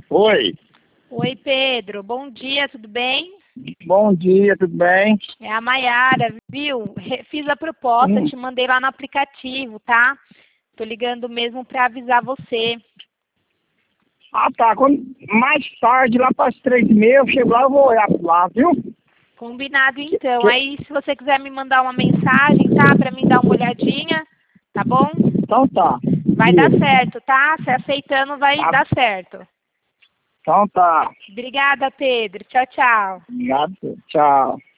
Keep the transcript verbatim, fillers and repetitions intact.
Oi. Oi, Pedro. Bom dia, tudo bem? Bom dia, tudo bem? É a Maiara, viu? Re- Fiz a proposta, Hum. te mandei lá no aplicativo, tá? Tô ligando mesmo pra avisar você. Ah, tá. Quando, mais tarde, lá para as três e meia, eu chego lá, eu vou olhar lá, viu? Combinado então. Que- Aí, se você quiser me mandar uma mensagem, tá? Pra mim dar uma olhadinha, tá bom? Então tá. Vai dar Beleza. certo, tá? Se aceitando, vai Tá. dar certo. Então tá. Obrigada, Pedro. Tchau, tchau. Obrigado. Tchau.